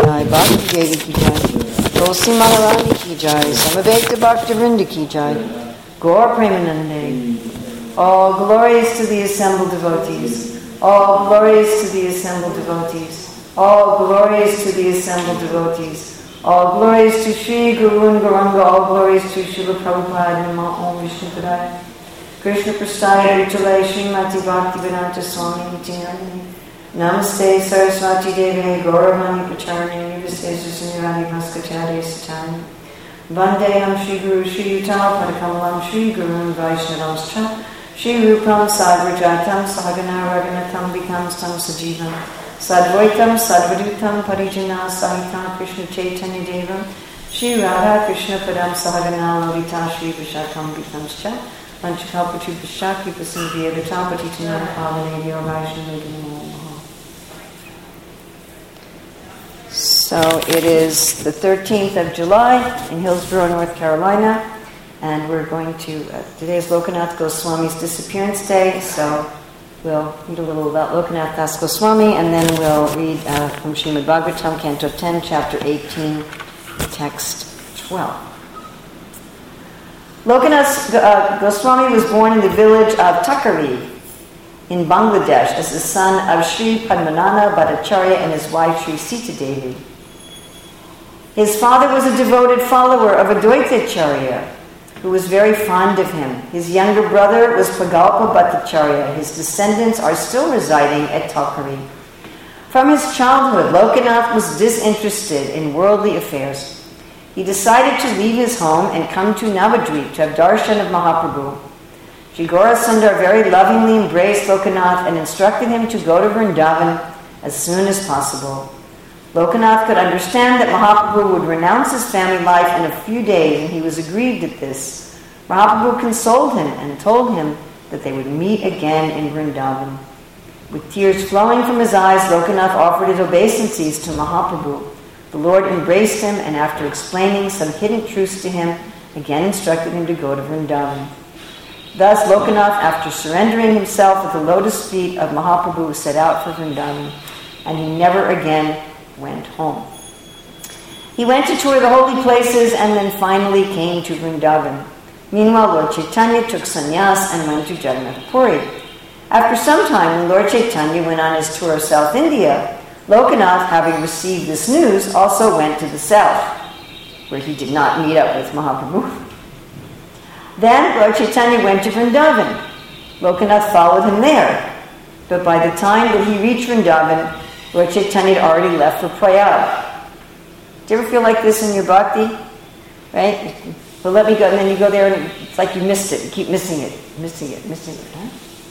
Jai, Bhakti Devi ki Jai, Tulsi Maharani ki Jai, Samaveta Bhakti Vrinda ki Jai, Gaur Premanande. All glories to the assembled devotees. All glories to the assembled devotees. All glories to the assembled devotees. All glories to Sri Guru and Gauranga. All glories to Srila Prabhupada. Nama Om Vishnu Padaya. Krishna Prasthaya Uttalai Srimati Bhaktivedanta Swami Nityananda. Namaste Saraswati Devi Gauravani Pacharani Nivasesa Sunirani Bhaskacharya Satani. Vandeham Shri Guru Shri Yutal Padakamalam Shri Guru Vaishnavamscha Shri Rupam Sadvajatam Sahagana Raghunatam Vikam Stam Sajivam Sadvaitam Sadvadutam Parijana Sahitam Krishna Chaitanya Devam Shri Radha Krishna Padam Sahagana Lalita Shri Vishakam Vikamscha Panchakalpati Vishaki Pasindhya Gatapati Tanam Pavanadyo Vaishnavadino. So it is the 13th of July in Hillsborough, North Carolina, and we're going to, today is Lokanath Goswami's disappearance day, so we'll read a little about Lokanath Das Goswami, and then we'll read from Srimad Bhagavatam, Canto 10, Chapter 18, Text 12. Lokanath Goswami was born in the village of Takari in Bangladesh as the son of Sri Padmanabha Bhattacharya and his wife Sri Sita Devi. His father was a devoted follower of Advaitacharya, who was very fond of him. His younger brother was Pragalpa Bhattacharya. His descendants are still residing at Takari. From his childhood, Lokanath was disinterested in worldly affairs. He decided to leave his home and come to Navadvip to have darshan of Mahaprabhu. Shri Gaura Sundar very lovingly embraced Lokanath and instructed him to go to Vrindavan as soon as possible. Lokanath could understand that Mahaprabhu would renounce his family life in a few days, and he was aggrieved at this. Mahaprabhu consoled him and told him that they would meet again in Vrindavan. With tears flowing from his eyes, Lokanath offered his obeisances to Mahaprabhu. The Lord embraced him, and after explaining some hidden truths to him, again instructed him to go to Vrindavan. Thus, Lokanath, after surrendering himself at the lotus feet of Mahaprabhu, set out for Vrindavan, and he never again went home. He went to tour the holy places and then finally came to Vrindavan. Meanwhile, Lord Chaitanya took sannyas and went to Jagannath Puri. After some time, when Lord Chaitanya went on his tour of South India, Lokanath, having received this news, also went to the south, where he did not meet up with Mahaprabhu. Then Lord Chaitanya went to Vrindavan. Lokanath followed him there. But by the time that he reached Vrindavan, Lord Chaitanya had already left for Prayag. Do you ever feel like this in your bhakti? Right? Well, let me go, and then you go there and it's like you missed it. You keep missing it. Huh?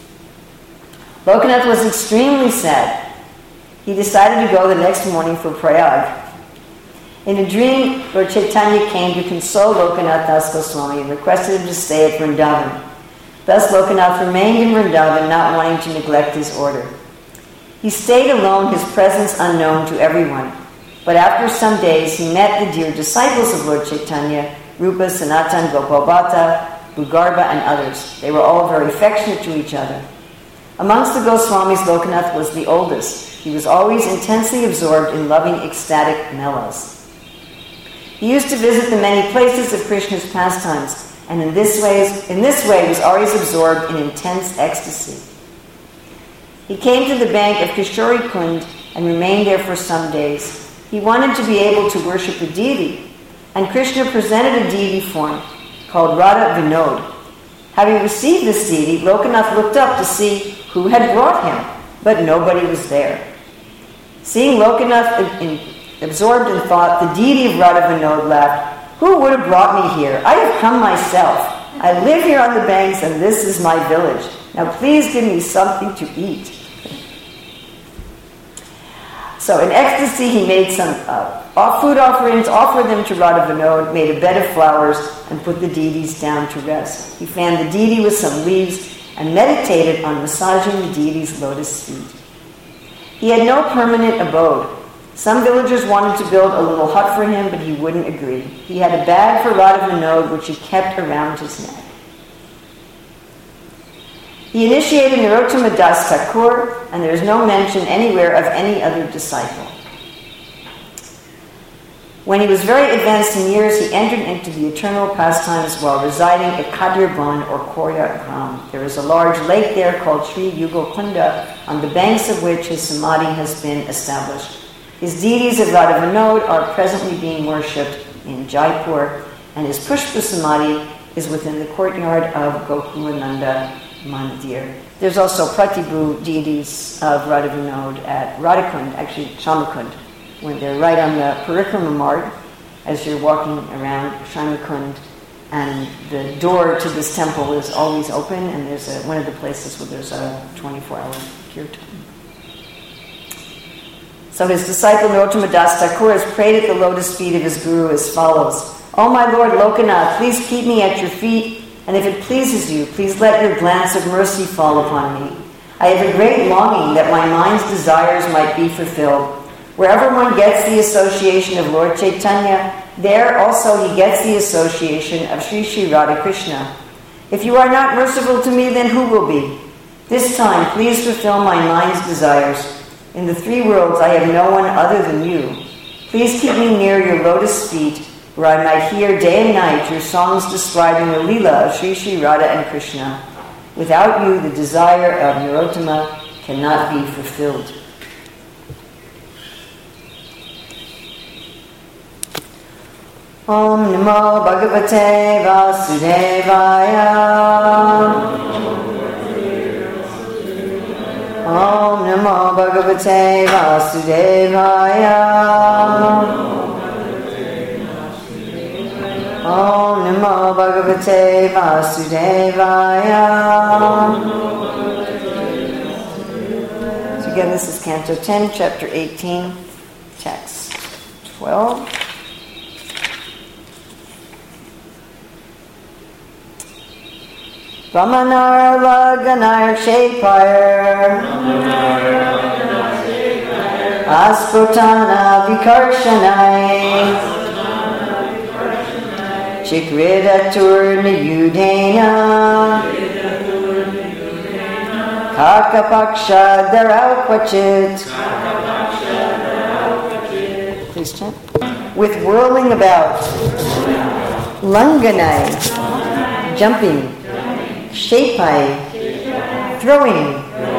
Lokanath was extremely sad. He decided to go the next morning for Prayag. In a dream, Lord Chaitanya came to console Lokanath Das Goswami and requested him to stay at Vrindavan. Thus Lokanath remained in Vrindavan, not wanting to neglect his order. He stayed alone, his presence unknown to everyone. But after some days, he met the dear disciples of Lord Chaitanya, Rupa, Sanatan, Gopal Bhatta, Bhugarbha, and others. They were all very affectionate to each other. Amongst the Goswamis, Lokanath was the oldest. He was always intensely absorbed in loving ecstatic melas. He used to visit the many places of Krishna's pastimes, and in this way was always absorbed in intense ecstasy. He came to the bank of Kishori Kund and remained there for some days. He wanted to be able to worship a deity, and Krishna presented a deity form called Radha Vinod. Having received this deity, Lokanath looked up to see who had brought him, but nobody was there. Seeing Lokanath absorbed in thought, the deity of Radha Vinod laughed, "Who would have brought me here? I have come myself. I live here on the banks, and this is my village. Now please give me something to eat." So in ecstasy, he made some food offerings, offered them to Radha Vinod, made a bed of flowers, and put the deities down to rest. He fanned the deity with some leaves and meditated on massaging the deity's lotus feet. He had no permanent abode. Some villagers wanted to build a little hut for him, but he wouldn't agree. He had a bag for Radha Vinod, which he kept around his neck. He initiated Narottama Das Thakur, and there is no mention anywhere of any other disciple. When he was very advanced in years, he entered into the eternal pastimes while residing at Kadirbon or Korya Gram. There is a large lake there called Sri Yugal Kunda, on the banks of which his samadhi has been established. His deities of Radha Vinod are presently being worshipped in Jaipur, and his Pushpa Samadhi is within the courtyard of Gokulananda Mandir. There's also Pratibhu deities of Radha Vinod at Radhakund, actually Shamakund, when they're right on the Parikrama Marg as you're walking around Shamakund, and the door to this temple is always open, and there's one of the places where there's a 24-hour kirtan. So his disciple Narottama Das Thakur has prayed at the lotus feet of his guru as follows: "O my Lord Lokanath, please keep me at your feet, and if it pleases you, please let your glance of mercy fall upon me. I have a great longing that my mind's desires might be fulfilled. Wherever one gets the association of Lord Chaitanya, there also he gets the association of Sri Sri Radha Krishna. If you are not merciful to me, then who will be? This time, please fulfill my mind's desires. In the three worlds, I have no one other than you. Please keep me near your lotus feet, where I might hear day and night your songs describing the Leela of Sri Sri Radha and Krishna. Without you, the desire of Narottama cannot be fulfilled." Om Namo Bhagavate Vasudevaya. Om Namo Bhagavate Vasudevaya. Om Namo Bhagavate Vasudevaya. So again, this is Canto 10, Chapter 18, Text 12. Vamanar Laganar Shapire Aspotana Vikarshanai Chikrida Turnayudena Kakapaksha Daraupachit. Please chant. With whirling about, Langanai, jumping, Shapai, throwing,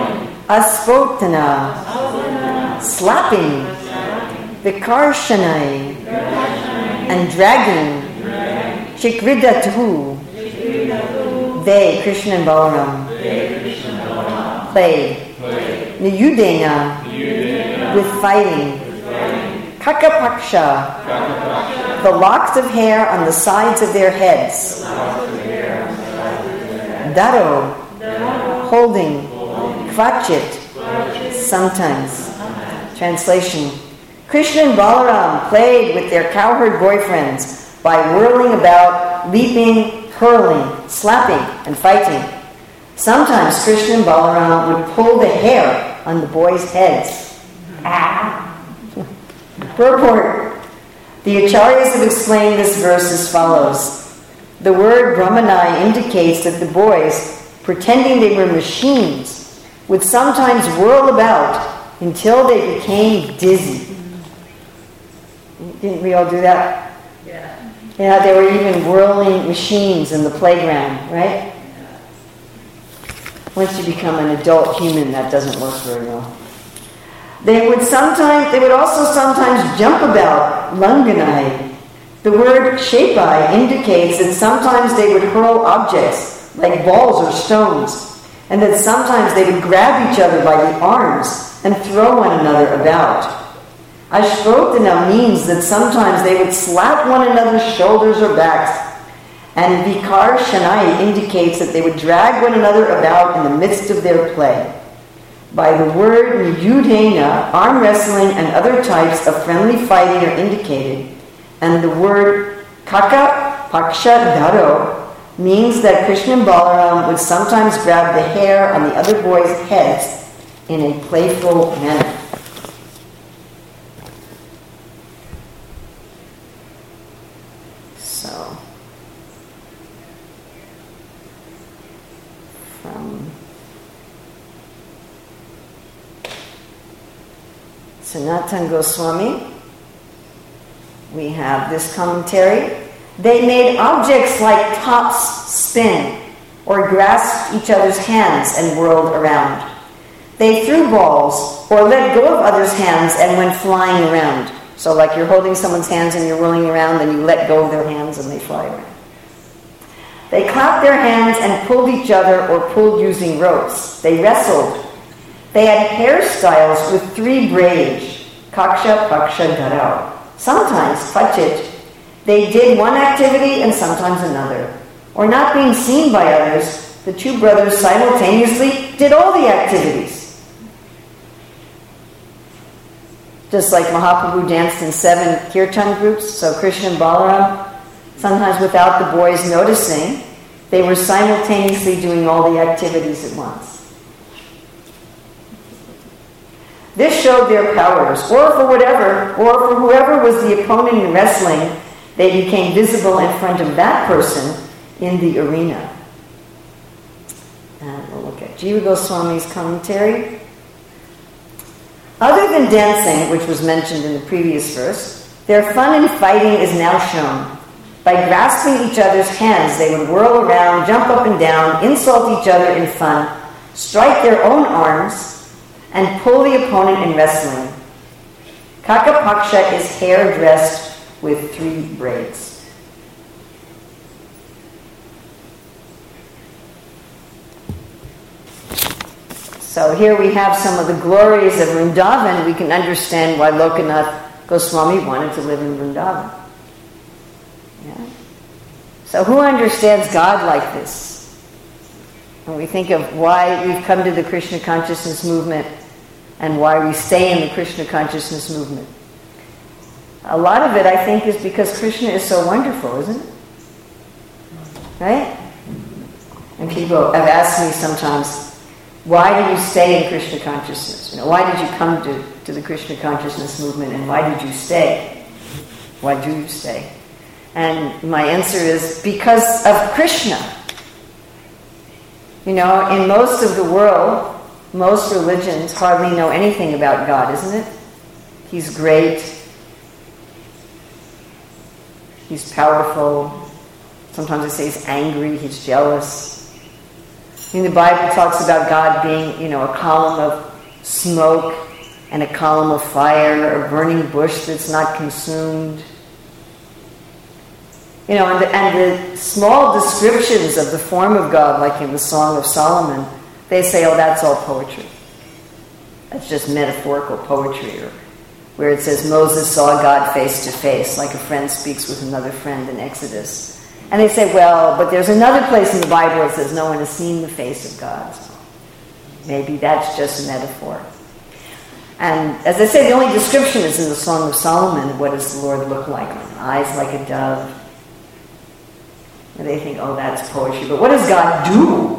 Aspotana, slapping, Vikarshanai, and dragging, Chikridatu, they, Krishna and Balaram, played, Niyudena, with fighting, Kakapaksha, the locks of hair on the sides of their heads, Daro, holding, Kvachit, sometimes. Translation: Krishna and Balaram played with their cowherd boyfriends by whirling about, leaping, hurling, slapping, and fighting. Sometimes Krishna and Balaram would pull the hair on the boys' heads. Purport: the Acharyas have explained this verse as follows. The word Brahmanai indicates that the boys, pretending they were machines, would sometimes whirl about until they became dizzy. Didn't we all do that? Yeah. Yeah, there were even whirling machines in the playground, right? Once you become an adult human, that doesn't work very well. They would also sometimes jump about, Langanai. The word Shapai indicates that sometimes they would hurl objects, like balls or stones, and that sometimes they would grab each other by the arms and throw one another about. Ashvotana means that sometimes they would slap one another's shoulders or backs, and Vikar Shanai indicates that they would drag one another about in the midst of their play. By the word Yudhena, arm wrestling and other types of friendly fighting are indicated, and the word Kaka Paksha Daro means that Krishna and Balaram would sometimes grab the hair on the other boys' heads in a playful manner. So, from Sanatana Goswami, we have this commentary. They made objects like tops spin, or grasped each other's hands and whirled around. They threw balls, or let go of others' hands and went flying around. So like you're holding someone's hands and you're whirling around, and you let go of their hands and they fly around. They clapped their hands and pulled each other or pulled using ropes. They wrestled. They had hairstyles with 3 braids, kaksha, paksha, garau. Sometimes, pachit, they did one activity and sometimes another. Or not being seen by others, the 2 brothers simultaneously did all the activities. Just like Mahaprabhu danced in 7 kirtan groups, so Krishna and Balaram, sometimes without the boys noticing, they were simultaneously doing all the activities at once. This showed their powers, or for whoever was the opponent in wrestling, they became visible in front of that person in the arena. And we'll look at Jiva Goswami's commentary. Other than dancing, which was mentioned in the previous verse, their fun in fighting is now shown. By grasping each other's hands, they would whirl around, jump up and down, insult each other in fun, strike their own arms, and pull the opponent in wrestling. Kakapaksha is hair dressed with 3 braids. So here we have some of the glories of Vrindavan. We can understand why Lokanath Goswami wanted to live in Vrindavan. Yeah. So who understands God like this? When we think of why we've come to the Krishna consciousness movement and why we stay in the Krishna consciousness movement. A lot of it, I think, is because Krishna is so wonderful, isn't it? Right? And people have asked me sometimes, why do you stay in Krishna consciousness? Why did you come to the Krishna consciousness movement, and why did you stay? Why do you stay? And my answer is because of Krishna. In most of the world, most religions hardly know anything about God, isn't it? He's great. He's powerful. Sometimes they say he's angry, he's jealous. The Bible talks about God being, a column of smoke and a column of fire, a burning bush that's not consumed. And the small descriptions of the form of God, like in the Song of Solomon, they say, oh, that's all poetry. That's just metaphorical poetry, or where it says Moses saw God face to face, like a friend speaks with another friend in Exodus. And they say, well, but there's another place in the Bible that says no one has seen the face of God. So maybe that's just a metaphor. And as I say, the only description is in the Song of Solomon. What does the Lord look like? Eyes like a dove. And they think, oh, that's poetry. But what does God do?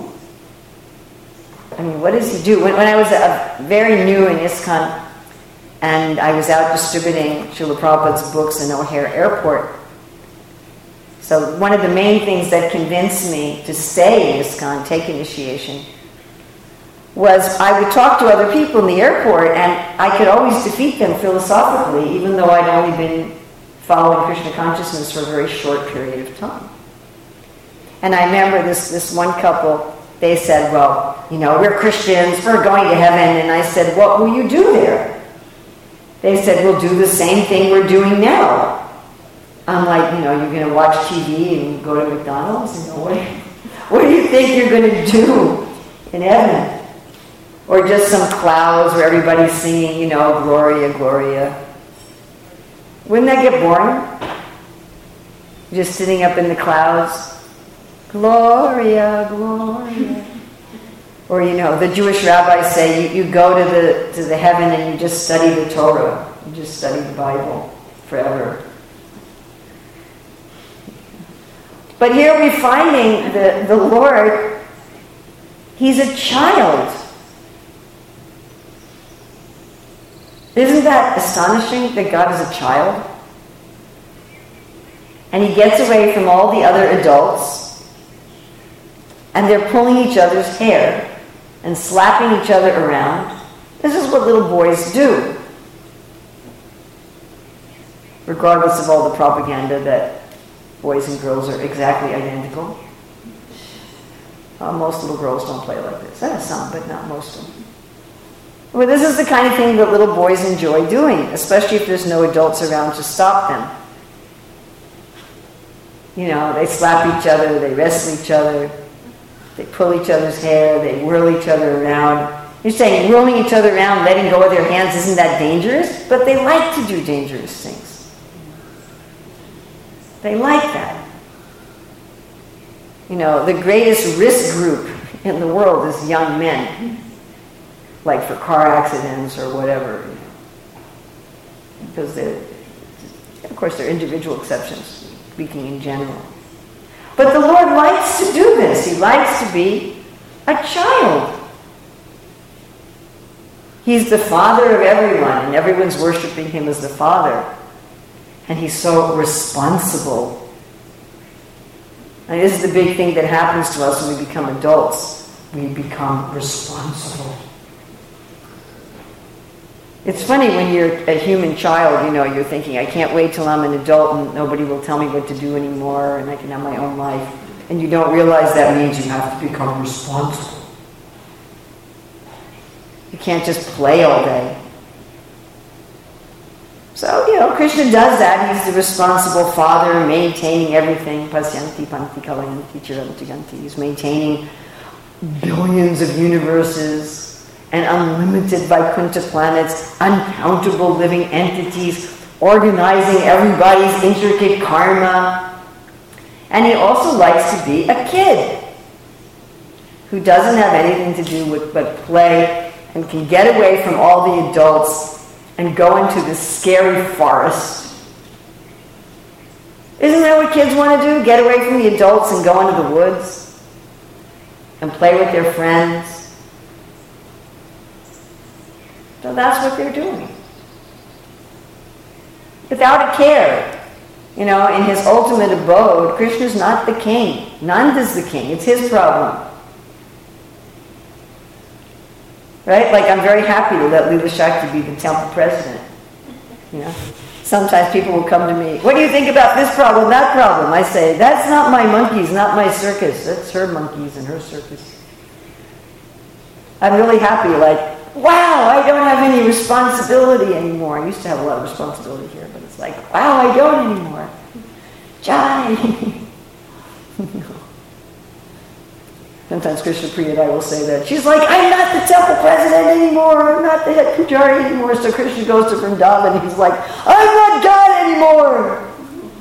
What does he do? When I was very new in ISKCON, and I was out distributing Srila Prabhupada's books in O'Hare Airport, so one of the main things that convinced me to stay in ISKCON, take initiation, was I would talk to other people in the airport, and I could always defeat them philosophically, even though I'd only been following Krishna consciousness for a very short period of time. And I remember this one couple, they said, well, we're Christians, we're going to heaven. And I said, what will you do there? They said, we'll do the same thing we're doing now. I'm like, you're going to watch TV and go to McDonald's? What do you think you're going to do in heaven? Or just some clouds where everybody's singing, Gloria, Gloria. Wouldn't that get boring? Just sitting up in the clouds. Gloria, Gloria. Or, the Jewish rabbis say you go to the heaven and you just study the Torah. You just study the Bible forever. But here we're finding the Lord, he's a child. Isn't that astonishing that God is a child? And he gets away from all the other adults, and they're pulling each other's hair and slapping each other around. This is what little boys do. regardless of all the propaganda that boys and girls are exactly identical. Most little girls don't play like this. Some, but not most of them. Well, this is the kind of thing that little boys enjoy doing, especially if there's no adults around to stop them. You know, they slap each other, they wrestle each other, they pull each other's hair, they whirl each other around. You're saying whirling each other around, letting go of their hands, isn't that dangerous? But they like to do dangerous things. They like that. You know, the greatest risk group in the world is young men. Like for car accidents or whatever. You know. Because of course, there are individual exceptions, speaking in general. But the Lord likes to do this. He likes to be a child. He's the Father of everyone, and everyone's worshiping Him as the Father. And He's so responsible. And this is the big thing that happens to us when we become adults. We become responsible. It's funny when you're a human child, you know, you're thinking, I can't wait till I'm an adult and nobody will tell me what to do anymore and I can have my own life. And you don't realize that means you have to become responsible. You can't just play all day. So, you know, Krishna does that. He's the responsible father, maintaining everything. Pasyanti panti kalayanti chirantiganti. He's maintaining billions of universes and unlimited Vaikuntha planets, uncountable living entities, organizing everybody's intricate karma. And he also likes to be a kid who doesn't have anything to do with but play and can get away from all the adults and go into this scary forest. Isn't that what kids want to do? Get away from the adults and go into the woods and play with their friends. So that's what they're doing. Without a care. You know, in his ultimate abode, Krishna's not the king. Nanda's the king. It's his problem. Right? Like, I'm very happy to let Leela Shakti be the temple president. You know? Sometimes people will come to me, what do you think about this problem, that problem? I say, that's not my monkeys, not my circus. That's her monkeys and her circus. I'm really happy, like, wow, I don't have any responsibility anymore. I used to have a lot of responsibility here, but it's like, wow, I don't anymore. Jai! Sometimes Krishna Priya and I will say that. She's like, I'm not the temple president anymore. I'm not the head pujari anymore. So Krishna goes to Vrindavan and he's like, I'm not God anymore.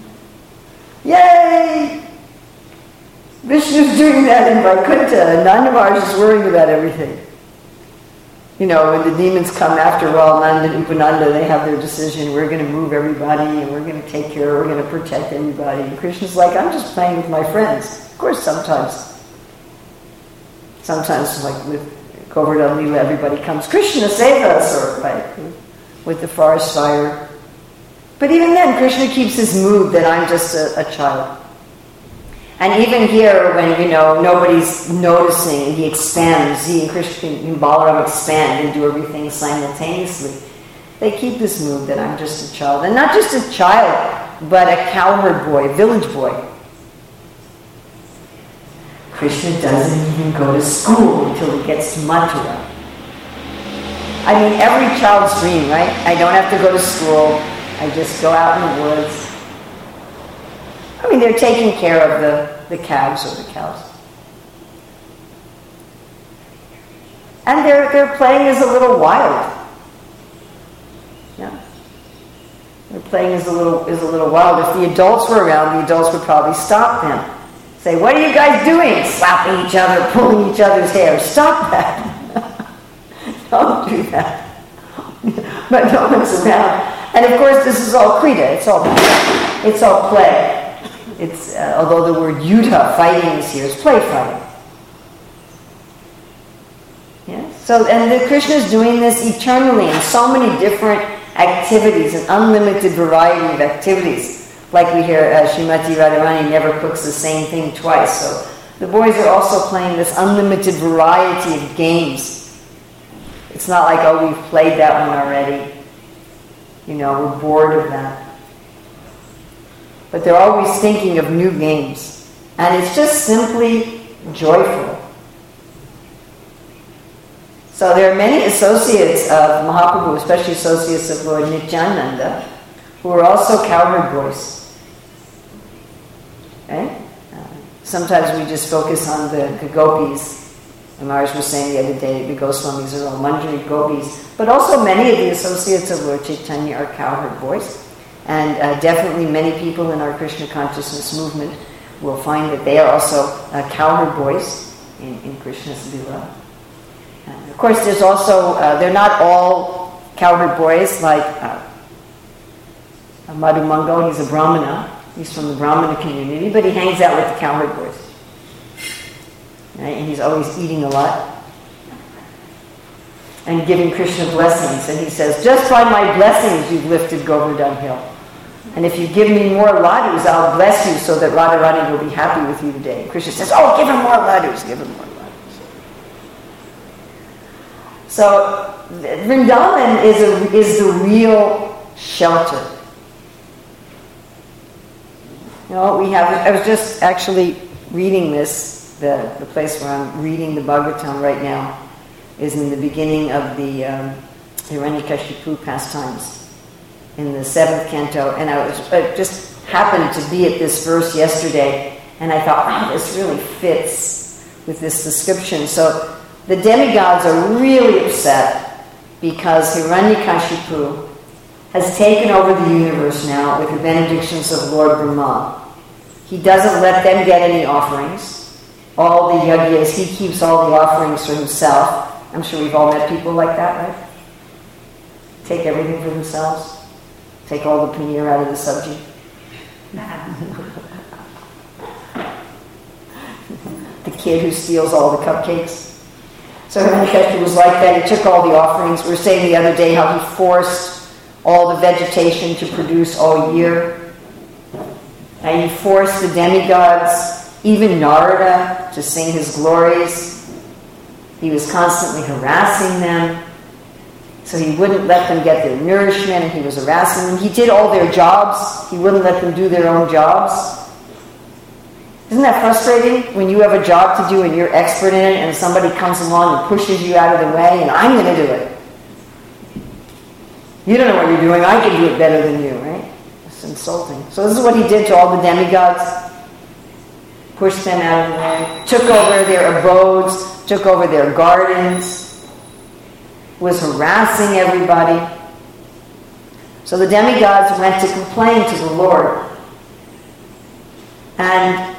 Yay! Vishnu's doing that in Vaikuntha and Nanda Maharaj is worrying about everything. You know, when the demons come after Nanda and Upananda, they have their decision. We're going to move everybody and we're going to take care, we're going to protect everybody. And Krishna's like, I'm just playing with my friends. Of course, sometimes like with Govardhan Leela, everybody comes, Krishna, save us, or like with the forest fire. But even then, Krishna keeps his mood that I'm just a child. And even here, when, you know, nobody's noticing, he expands. He and Krishna and Balaram expand and do everything simultaneously. They keep this mood that I'm just a child. And not just a child, but a cowherd boy, a village boy. Krishna doesn't even go to school until he gets to Mathura. I mean, every child's dream, right? I don't have to go to school. I just go out in the woods. I mean, they're taking care of the calves or the cows. And their playing is a little wild. Yeah. Their playing is a little wild. If the adults were around, the adults would probably stop them. Say, what are you guys doing? Slapping each other, pulling each other's hair. Stop that. Don't do that. But no one's around. And of course, this is all Krita. It's all play. It's although the word yudha, fighting, is here, is play fighting. Yeah. So, and the Krishna is doing this eternally in so many different activities, an unlimited variety of activities. Like we hear, Srimati Radharani never cooks the same thing twice. So the boys are also playing this unlimited variety of games. It's not like, oh, we've played that one already. You know, we're bored of that. but they're always thinking of new games. And it's just simply joyful. So there are many associates of Mahaprabhu, especially associates of Lord Nityananda, who are also cowherd boys. Okay? Sometimes we just focus on the gopis. And Maharaj was saying the other day, the Goswamis are all Manjari gopis. But also many of the associates of Lord Chaitanya are cowherd boys. And definitely many people in our Krishna consciousness movement will find that they are also cowherd boys in Krishna's Lila. Of course, there's also, they're not all cowherd boys like Madhu Mangal. He's a Brahmana. He's from the Brahmana community, but he hangs out with the cowherd boys. Right? And he's always eating a lot and giving Krishna blessings. And he says, just by my blessings you've lifted Govardhan Hill. And if you give me more ladus, I'll bless you so that Radharani will be happy with you today. And Krishna says, oh, give him more ladus, give him more ladus. So Vrindavan is the real shelter. You know, I was just actually reading this, the place where I'm reading the Bhagavatam right now is in the beginning of the Hiranyakashipu pastimes in the 7th canto, and I just happened to be at this verse yesterday, and I thought, wow, this really fits with this description. So the demigods are really upset because Hiranyakashipu has taken over the universe now with the benedictions of Lord Brahma. He doesn't let them get any offerings. All the yajnas, he keeps all the offerings for himself. I'm sure we've all met people like that, right? Take everything for themselves. Take all the paneer out of the sabji. The kid who steals all the cupcakes. So Hiranyakashipu was like that. He took all the offerings. We were saying the other day how he forced all the vegetation to produce all year. And he forced the demigods, even Narada, to sing his glories. He was constantly harassing them. So he wouldn't let them get their nourishment, and he was harassing them. He did all their jobs. He wouldn't let them do their own jobs. Isn't that frustrating when you have a job to do and you're expert in it and somebody comes along and pushes you out of the way and I'm going to do it? You don't know what you're doing. I can do it better than you, right? It's insulting. So this is what he did to all the demigods. Pushed them out of the way. Took over their abodes. Took over their gardens. Was harassing everybody. So the demigods went to complain to the Lord. And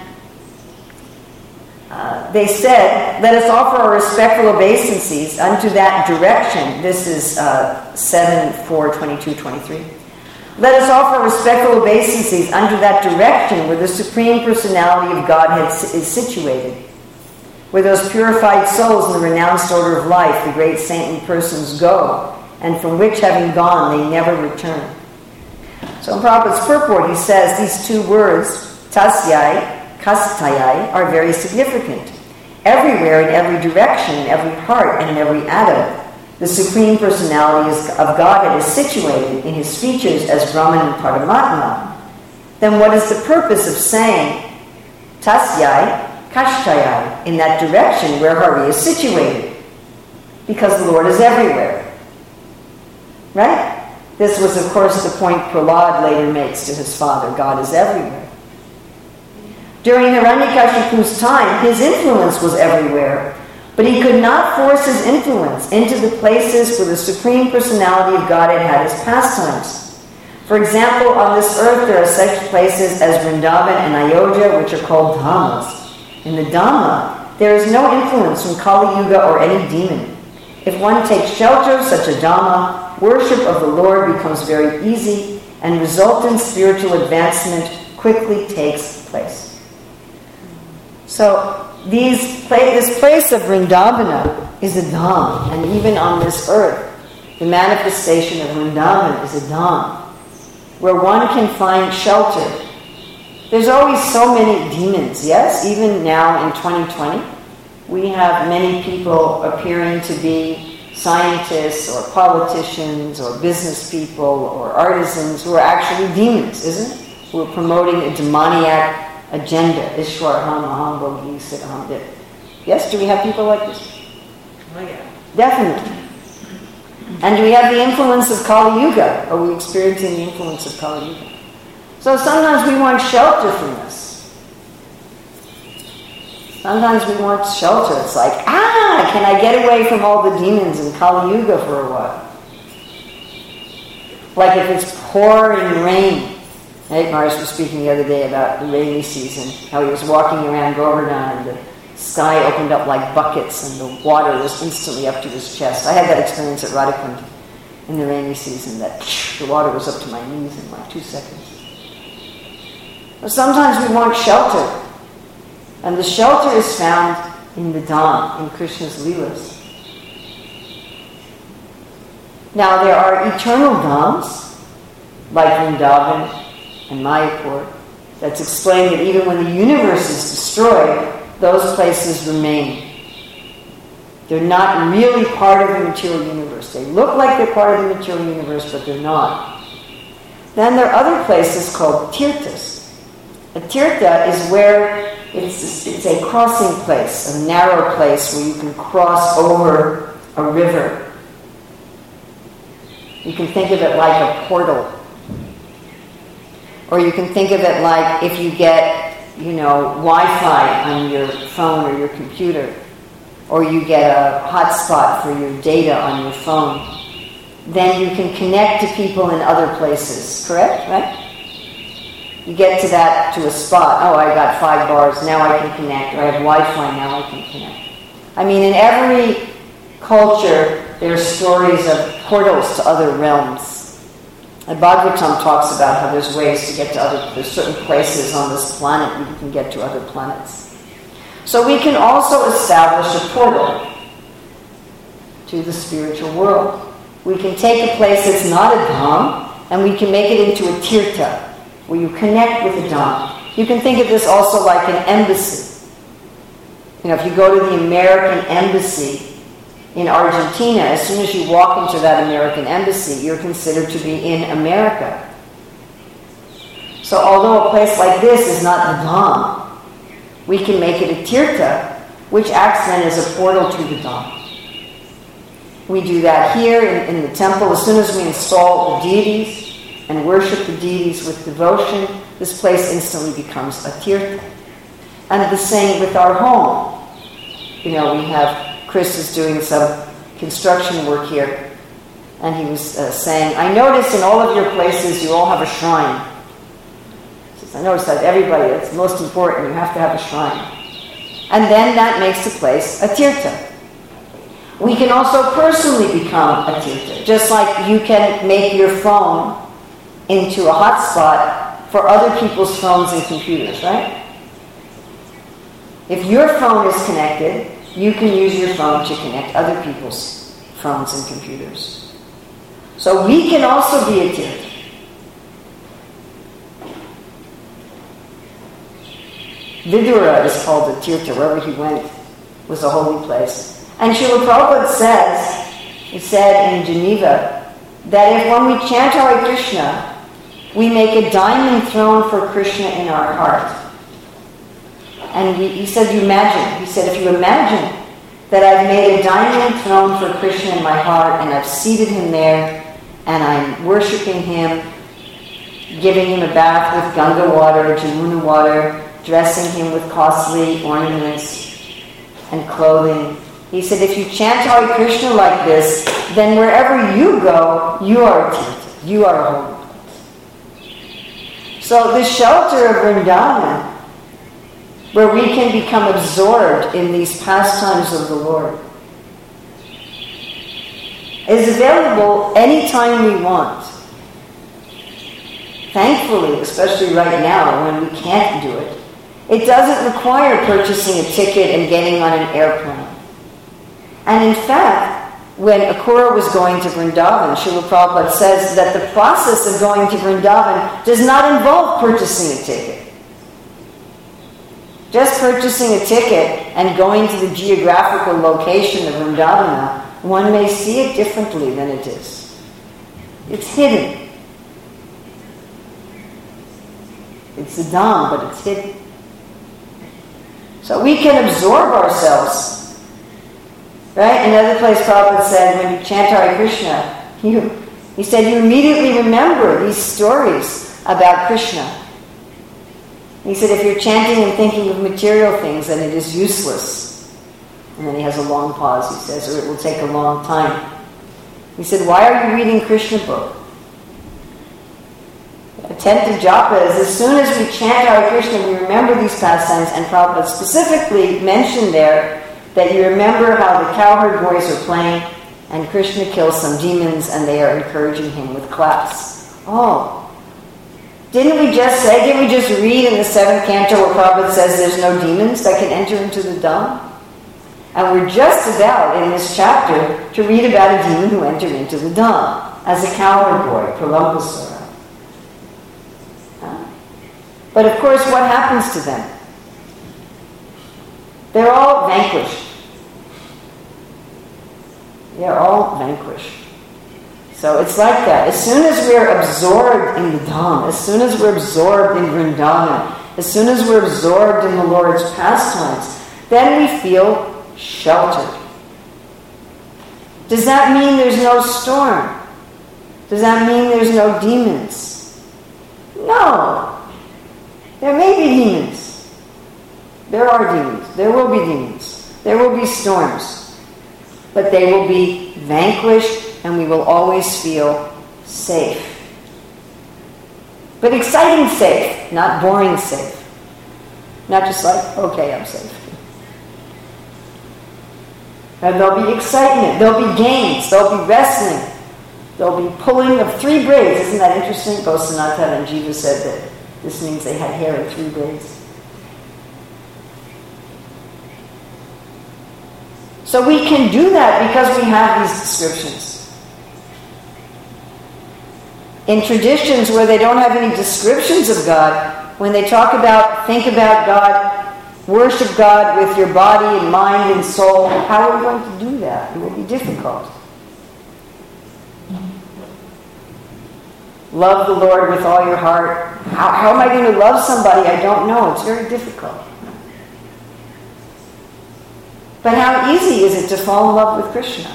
they said, let us offer our respectful obeisances unto that direction. This is 7:4:22-23. Let us offer respectful obeisances unto that direction where the Supreme Personality of Godhead is situated, where those purified souls in the renounced order of life, the great saintly persons, go, and from which, having gone, they never return. So in Prabhupada's purport, he says these two words, tasyai, kastayai, are very significant. Everywhere, in every direction, in every heart, and in every atom, the Supreme Personality of Godhead is situated in his features as Brahman and Paramatma. Then what is the purpose of saying tasyai, kashtayai, in that direction where Hari is situated? Because the Lord is everywhere. Right? This was, of course, the point Prahlad later makes to his father. God is everywhere. During Hiranyakashipu's time, his influence was everywhere, but he could not force his influence into the places where the Supreme Personality of Godhead had his pastimes. For example, on this earth there are such places as Vrindavan and Ayodhya, which are called Dhammas. In the Dhamma, there is no influence from Kali Yuga or any demon. If one takes shelter of such a Dhamma, worship of the Lord becomes very easy, and resultant spiritual advancement quickly takes place. So this place of Vrindavana is a Dham, and even on this earth, the manifestation of Vrindavan is a Dham, where one can find shelter. There's always so many demons, yes? Even now in 2020, we have many people appearing to be scientists or politicians or business people or artisans who are actually demons, isn't it? who are promoting a demoniac agenda. Ishwar Ham, Aham Bogi, Sit Aham Dit. Yes, do we have people like this? Oh yeah. Definitely. And do we have the influence of Kali Yuga? Are we experiencing the influence of Kali Yuga? So sometimes we want shelter from this. Sometimes we want shelter. It's like, can I get away from all the demons in Kali Yuga for a while? Like if it's pouring rain. Right? Maris was speaking the other day about the rainy season, how he was walking around Govardhan and the sky opened up like buckets and the water was instantly up to his chest. I had that experience at Radhakund in the rainy season, that the water was up to my knees in like 2 seconds. But sometimes we want shelter. And the shelter is found in the Dham, in Krishna's Leelas. Now there are eternal Dhams, like Vrindavan and Mayapur, that's explained that even when the universe is destroyed, those places remain. They're not really part of the material universe. They look like they're part of the material universe, but they're not. Then there are other places called tirthas. A tirtha is where it's a crossing place, a narrow place where you can cross over a river. You can think of it like a portal. Or you can think of it like if you get, Wi-Fi on your phone or your computer, or you get a hotspot for your data on your phone, then you can connect to people in other places, correct? Right? You get to a spot, I got 5 bars, now I can connect, or I have Wi-Fi, now I can connect. I mean, in every culture, there are stories of portals to other realms. And Bhagavatam talks about how there's ways to get to there's certain places on this planet where you can get to other planets. So we can also establish a portal to the spiritual world. We can take a place that's not a dham, and we can make it into a tirtha, where you connect with a dham. You can think of this also like an embassy. If you go to the American embassy in Argentina, as soon as you walk into that American embassy, you're considered to be in America. So although a place like this is not the dham, we can make it a tirtha, which acts then as a portal to the dham. We do that here in the temple. As soon as we install the deities and worship the deities with devotion, this place instantly becomes a tirtha. And the same with our home. We have Chris is doing some construction work here, and he was saying, I noticed in all of your places you all have a shrine. He says, I noticed that everybody, it's most important, you have to have a shrine. And then that makes the place a tirtha. We can also personally become a tirtha, just like you can make your phone into a hotspot for other people's phones and computers, right? If your phone is connected, you can use your phone to connect other people's phones and computers. So we can also be a tirtha. Vidura is called a tirtha. Wherever he went was a holy place. And Srila Prabhupada he said in Geneva, that if when we chant Hare Krishna, we make a diamond throne for Krishna in our heart. And he said, if you imagine that I've made a diamond throne for Krishna in my heart, and I've seated him there, and I'm worshiping him, giving him a bath with Ganga water, Jamuna water, dressing him with costly ornaments and clothing. He said, if you chant Hare Krishna like this, then wherever you go, you are a tirtha, you are a holy place. So the shelter of Vrindavan, where we can become absorbed in these pastimes of the Lord, is available anytime we want. Thankfully, especially right now when we can't do it, it doesn't require purchasing a ticket and getting on an airplane. And in fact, when Akura was going to Vrindavan, Srila Prabhupada says that the process of going to Vrindavan does not involve purchasing a ticket. Just purchasing a ticket and going to the geographical location of Vrindavana, one may see it differently than it is. It's hidden. It's the Dham, but it's hidden. So we can absorb ourselves. Right? Another place Prabhupada said, when you chant Hare Krishna, he said you immediately remember these stories about Krishna. He said if you're chanting and thinking of material things, then it is useless. And then he has a long pause, he says, or it will take a long time. He said, why are you reading Krishna book? Attentive japa is as soon as we chant Hare Krishna, we remember these pastimes, and Prabhupada specifically mentioned there that you remember how the cowherd boys are playing and Krishna kills some demons and they are encouraging him with claps. Oh, didn't we just read in the 7th canto where Prabhupada says there's no demons that can enter into the Dham? And we're just about, in this chapter, to read about a demon who entered into the Dham as a cowherd boy, Pralambasura. But of course, what happens to them? They're all vanquished. They're all vanquished. So it's like that. As soon as we're absorbed in the Dham, as soon as we're absorbed in Vrindavan, as soon as we're absorbed in the Lord's pastimes, then we feel sheltered. Does that mean there's no storm? Does that mean there's no demons? No. There may be demons. There are demons. There will be demons. There will be storms. But they will be vanquished and we will always feel safe. But exciting safe, not boring safe. Not just like, okay, I'm safe. And there'll be excitement, there'll be games, there'll be wrestling, there'll be pulling of 3 braids. Isn't that interesting? Goswanatha and Jiva said that this means they had hair in 3 braids. So we can do that because we have these descriptions. In traditions where they don't have any descriptions of God, when they talk about, think about God, worship God with your body and mind and soul, how are we going to do that? It will be difficult. Love the Lord with all your heart. How am I going to love somebody I don't know? It's very difficult. But how easy is it to fall in love with Krishna?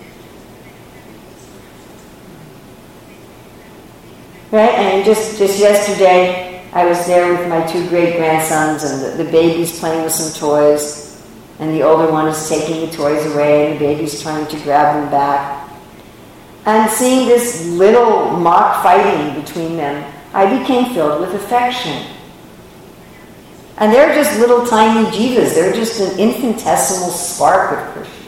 Right? And just yesterday, I was there with my 2 great-grandsons, and the baby's playing with some toys, and the older one is taking the toys away, and the baby's trying to grab them back. And seeing this little mock fighting between them, I became filled with affection. And they're just little tiny jivas. They're just an infinitesimal spark of Krishna.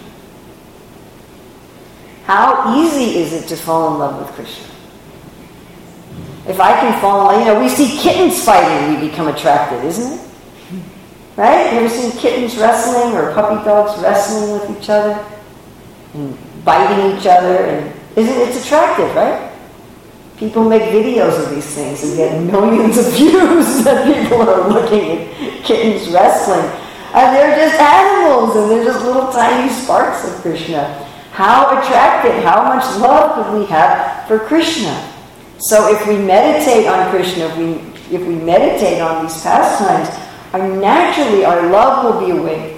How easy is it to fall in love with Krishna? If I can fall in love, we see kittens fighting, we become attracted, isn't it? Right? You ever seen kittens wrestling or puppy dogs wrestling with each other and biting each other? And it's attractive, right? People make videos of these things and get millions of views that people are looking at kittens wrestling. And they're just animals and they're just little tiny sparks of Krishna. How attractive, how much love could we have for Krishna? So if we meditate on Krishna, if we meditate on these pastimes, naturally our love will be awakened.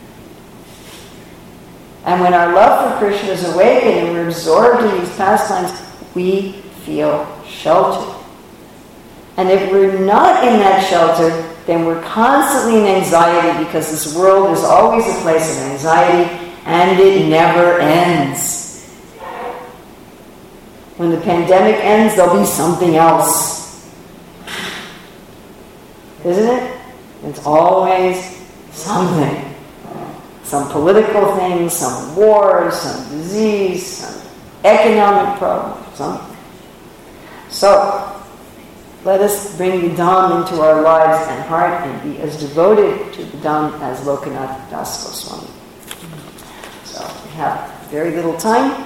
And when our love for Krishna is awakened and we're absorbed in these pastimes, we feel sheltered. And if we're not in that shelter, then we're constantly in anxiety because this world is always a place of anxiety and it never ends. When the pandemic ends, there'll be something else. Isn't it? It's always something. Some political things, some wars, some disease, some economic problem, something. So, let us bring the Dham into our lives and heart and be as devoted to the Dham as Lokanath Das Goswami. So, we have very little time.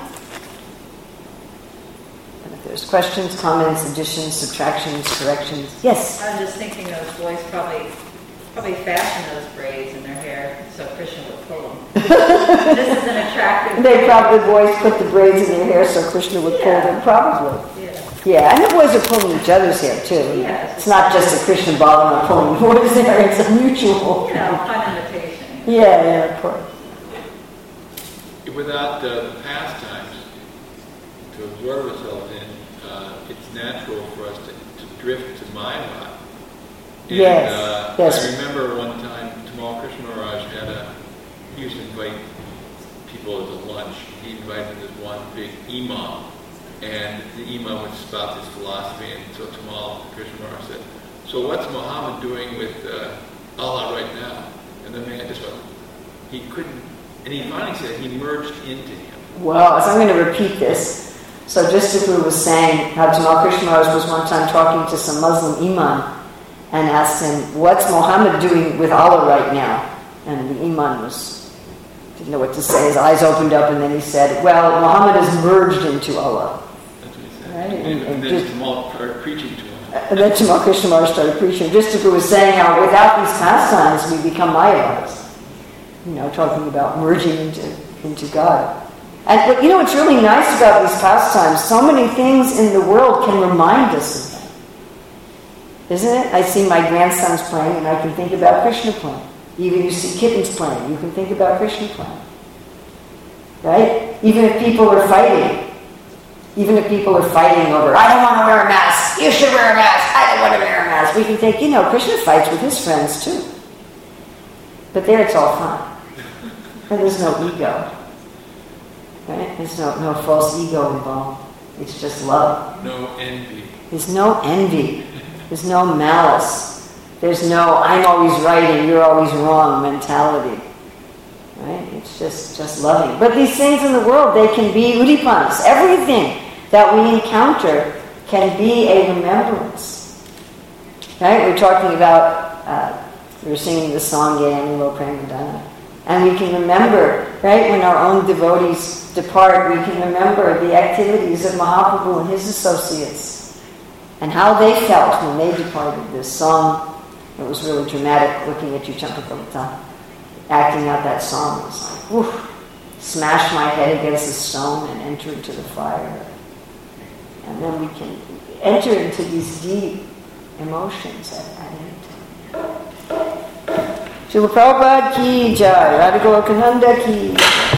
And if there's questions, comments, additions, subtractions, corrections. Yes? I'm just thinking those boys probably fashion those braids in their hair so Krishna would pull them. This is an attractive... The boys put the braids in their hair so Krishna would pull them, probably. Yeah. Yeah, and the boys are pulling each other's hair too. Yes. It's not just a Krishna Balama pulling the boys' hair, it's a mutual. Fun imitation. Yeah, of course. Without the pastimes to absorb ourselves in, it's natural for us to drift to Maya. And, Yes. I remember one time Tamal Krishna Maharaj he used to invite people to lunch. He invited this one big imam, and the imam would spout his philosophy, and so Tamal Krishna Maharaj said, "So what's Muhammad doing with Allah right now?" And the man just went, he couldn't, and he finally said he merged into him. Well, so I'm going to repeat this. So just as we were saying, how Tamal Krishna Maharaj was one time talking to some Muslim imam and asked him, "What's Muhammad doing with Allah right now?" And the imam didn't know what to say. His eyes opened up, and then he said, "Well, Muhammad has merged into Allah." That's what he said. Right? And then Tamal started preaching to him. And then Tamal Krishna Maharaj started preaching. Just as we were saying how without these pastimes we become Mayavadas. Talking about merging into God. And but what's really nice about these pastimes, so many things in the world can remind us of them. Isn't it? I see my grandsons playing and I can think about Krishna playing. Even you see kittens playing, you can think about Krishna playing. Right? Even if people are fighting over, "I don't want to wear a mask, you should wear a mask, I don't want to wear a mask," we can think, Krishna fights with his friends too. But there it's all fun. And there's no ego. Right? There's no false ego involved. It's just love. No envy. There's no envy. There's no malice. There's no "I'm always right and you're always wrong" mentality. Right? It's just loving. But these things in the world, they can be udipanas. Everything that we encounter can be a remembrance. Right? We're talking about, we were singing the song Yayamulo Premadana. And we can remember, right, when our own devotees depart, we can remember the activities of Mahaprabhu and his associates and how they felt when they departed. This song, it was really dramatic looking at you, Champakalita, acting out that song. It was like, whew, smash my head against the stone and enter into the fire. And then we can enter into these deep emotions at any time. Srila Prabhupada ki jai, Radha Gorakananda ki